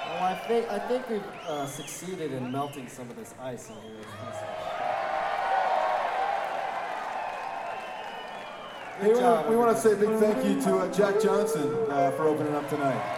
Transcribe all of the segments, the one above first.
Well, I think we've succeeded in melting some of this ice in here. Good job. We want to say a big thank you to Jack Johnson for opening up tonight.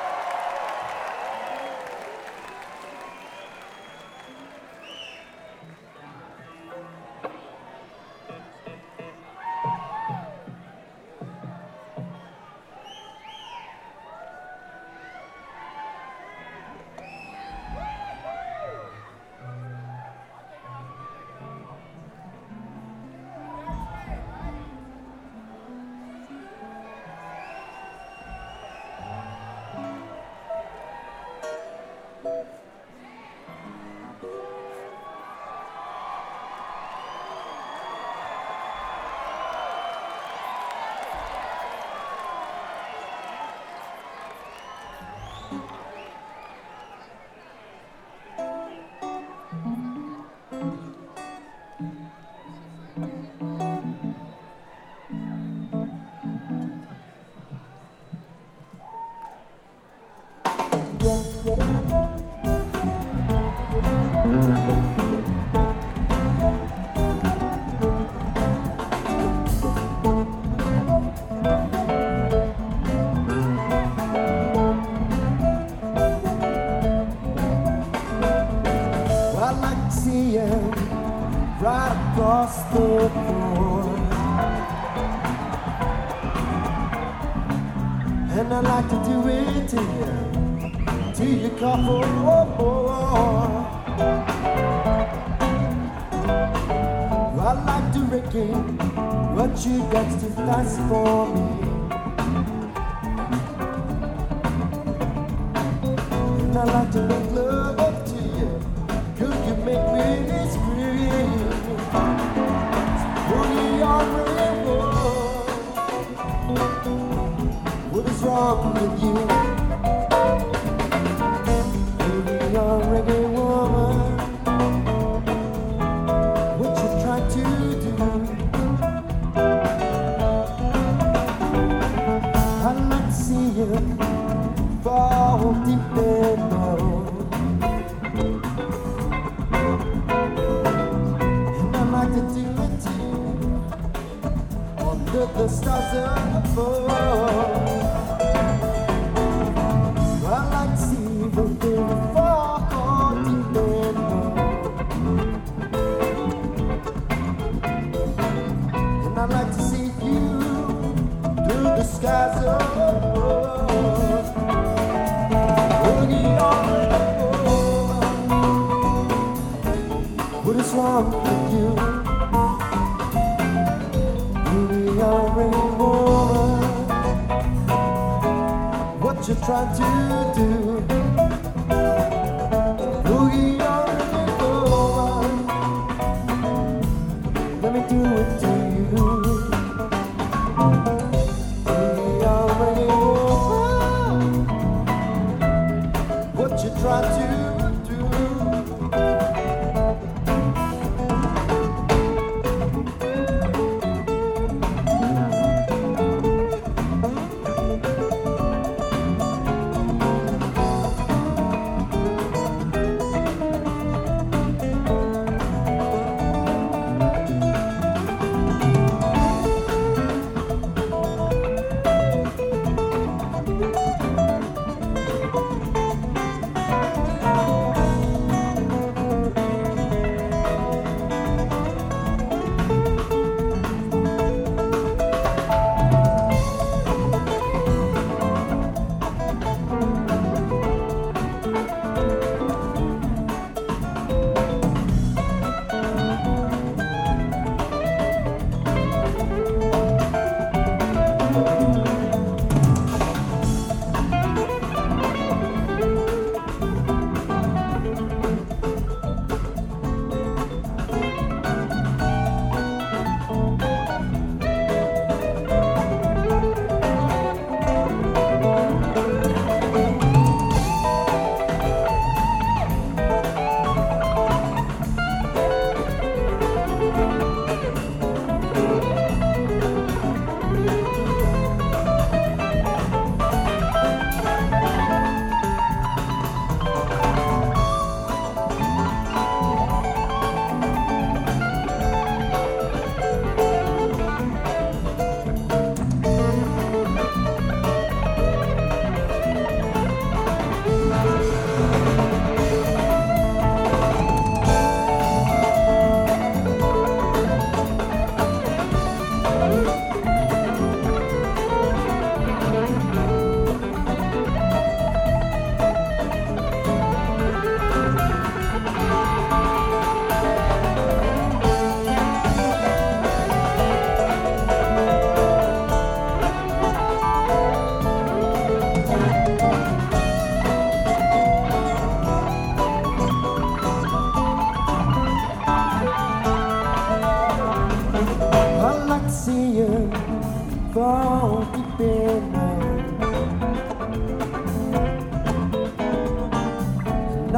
And I like to do it till you come home. I like to regain what you got to fast for me. And I like to make love to you. Could you make me scream? Boogie on rainbow. What is wrong with you? Baby, you're a reggae woman. What you trying to do? I'd like to see you fall deep in love. And I'd like to do it too, under the stars above. Skies above, boogie on rainbow. What is wrong with you? Boogie on rainbow. What you trying to do? Boogie on rainbow. Let me do it to you. Try to do.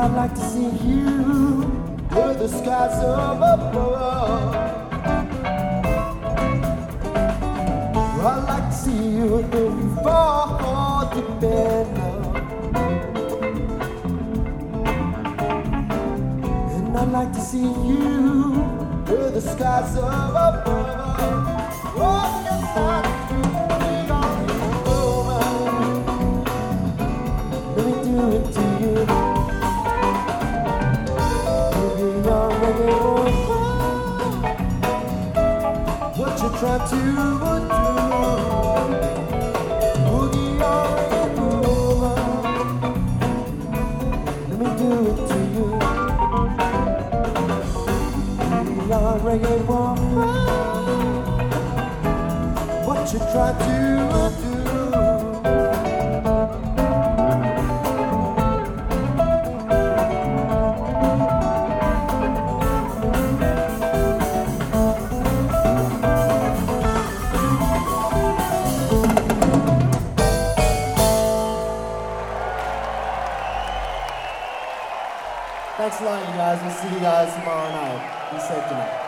I'd like to see you where the skies are above. I'd like to see you in the fall depend. And I'd like to see you where the skies are above. Oh, yes, I do. Let me do it to you. Maybe you're ready for what you're trying to do. Boogie on over. Let me do it to you. Maybe you're ready for what you're trying to do. Thanks a lot, you guys. We'll see you guys tomorrow night. Be safe tonight.